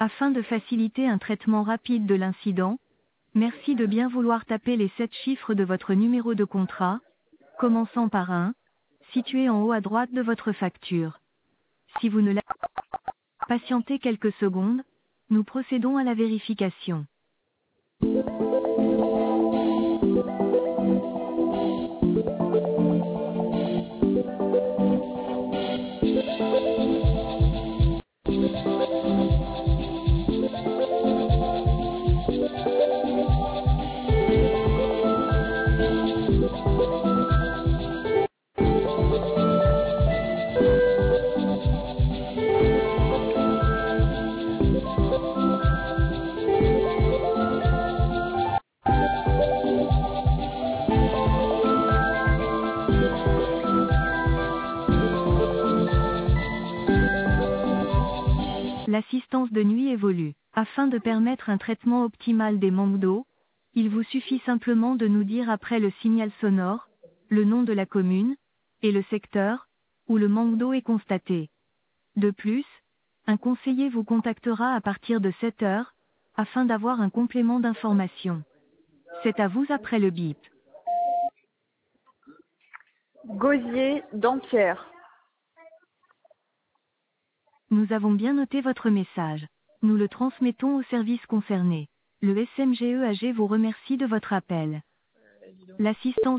Afin de faciliter un traitement rapide de l'incident, merci de bien vouloir taper les 7 chiffres de votre numéro de contrat, commençant par 1, situé en haut à droite de votre facture. Si vous ne l'avez pas patienté quelques secondes, nous procédons à la vérification. L'assistance de nuit évolue. Afin de permettre un traitement optimal des manques d'eau, il vous suffit simplement de nous dire après le signal sonore, le nom de la commune, et le secteur, où le manque d'eau est constaté. De plus, un conseiller vous contactera à partir de 7 heures, afin d'avoir un complément d'information. C'est à vous après le bip. Gosier, Dampierre. Nous avons bien noté votre message. Nous le transmettons au service concerné. Le SMGEAG vous remercie de votre appel. L'assistance